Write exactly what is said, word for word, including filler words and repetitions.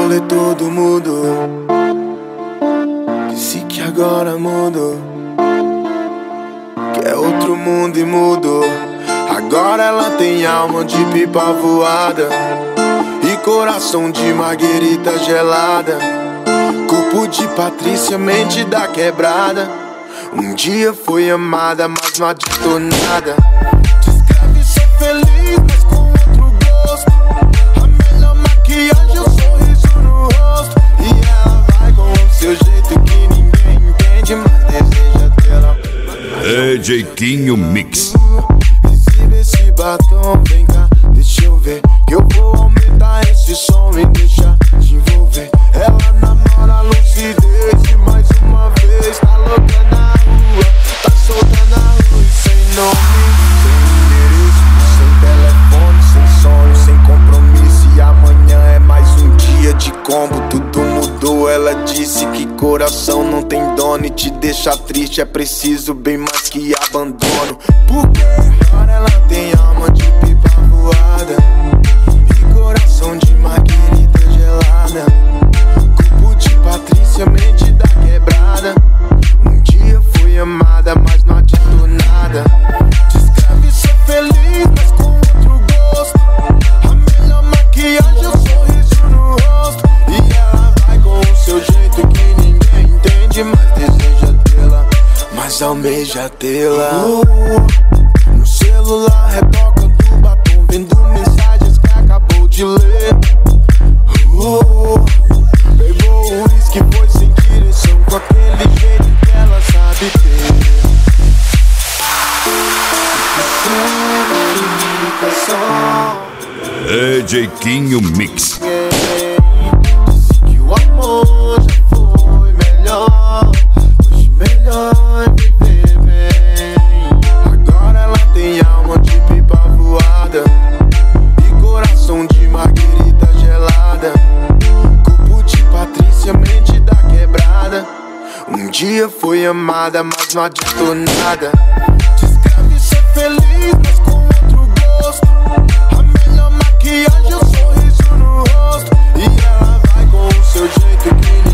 rolê todo mudou. Disse que agora mudou, que é outro mundo e mudou. Agora ela tem alma de pipa voada e coração de marguerita gelada, corpo de Patrícia, mente da quebrada. Um dia foi amada, mas não adiantou nada. Descreve ser feliz, mas com outro gosto. A melhor maquiagem é o sorriso no rosto. E ela vai com o seu jeito que ninguém entende, mas deseja dela. D J Quinho Mix. Exibe esse batom, vem cá, deixa eu ver, que eu vou aumentar esse som e deixar te envolver. Ela namora a lucidez e mais uma vez tá louca na rua, tá solta na rua e sem nome, sem endereço, sem telefone, sem sonho, sem compromisso. E amanhã é mais um dia de combo, tudo mudou. Ela disse que coração não tem dono e te deixa triste é preciso bem mais que abandono. Porque agora ela tem alma de pipa voada e coração de marguerita gelada, corpo de Patrícia, mente da quebrada. Um dia foi amada, mas não adiantou nada. Descreve ser feliz, mas com outro gosto. A melhor maquiagem é o sorriso no rosto. E ela vai com o seu jeito que ninguém entende, mas deseja tê-la, mas almeja tê-la. Oh, no celular retoca do batom, vendo mensagens que acabou de ler. Oh, pegou o uísque, foi sem direção, com aquele jeito que ela sabe ter. D J Quinho Mix. Disse que o amor já foi melhor, hoje melhor é viver bem. Agora ela tem alma de pipa voada e coração de marguerita gelada, corpo de Patrícia, mente da quebrada. Um dia foi amada, mas não adiantou nada. Descreve ser feliz, mas com outro gosto. A melhor maquiagem é o sorriso no rosto. E ela vai com o seu jeito que